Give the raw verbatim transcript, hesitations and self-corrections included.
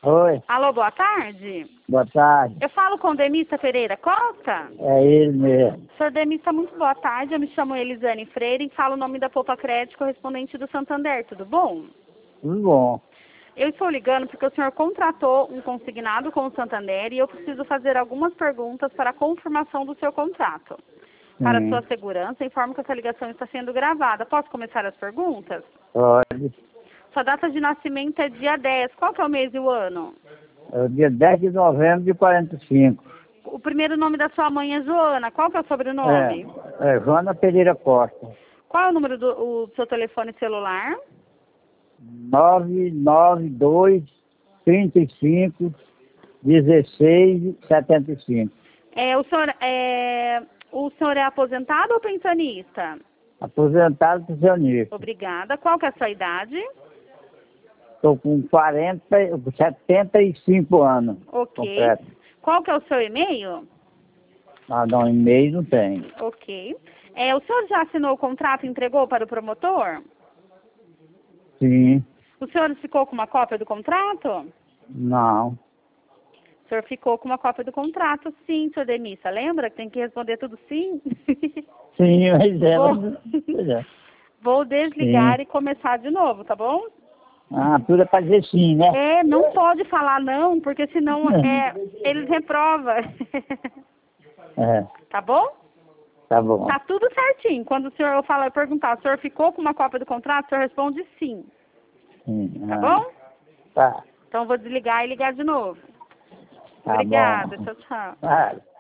Oi, Alô, boa tarde. boa tarde. Eu falo com o Demissa Pereira Costa. É ele mesmo. Senhor Demissa, muito boa tarde. Eu me chamo Elisane Freire e falo o nome da Poupa Crédito correspondente do Santander. Tudo bom? Tudo bom. Eu estou ligando porque o senhor contratou um consignado com o Santander e eu preciso fazer algumas perguntas para a confirmação do seu contrato. Para Sim. sua segurança, informo que essa ligação está sendo gravada. Posso começar as perguntas? Pode. Sua data de nascimento é dia dez. Qual que é o mês e o ano? É o dia dez de novembro de quarenta e cinco. O primeiro nome da sua mãe é Joana. Qual que é o sobrenome? É, é Joana Pereira Costa. Qual é o número do o seu telefone celular? nove nove dois, trinta e cinco, dezesseis, setenta e cinco. É, o, senhor, é, o senhor é aposentado ou pensionista? Aposentado pensionista. Obrigada. Qual que é a sua idade? Estou com quarenta, setenta e cinco anos. Ok. Completo. Qual que é o seu e-mail? Ah, não, e-mail não tem. Ok. É, o senhor já assinou o contrato e entregou para o promotor? Sim. O senhor ficou com uma cópia do contrato? Não. O senhor ficou com uma cópia do contrato, sim, senhor Demissa. Lembra que tem que responder tudo sim? Sim, mas é. Vou, Pois é. Vou desligar Sim. e começar de novo, tá bom? Ah, tudo é para dizer sim, né? É, não pode falar não, porque senão é, eles reprovam. É, Tá bom? tá bom. Tá tudo certinho. Quando o senhor falar, perguntar, o senhor ficou com uma cópia do contrato, o senhor responde sim. Sim, Tá ah, bom? tá, Então vou desligar e ligar de novo. tá Obrigada. bom. Tchau, tchau. Ah.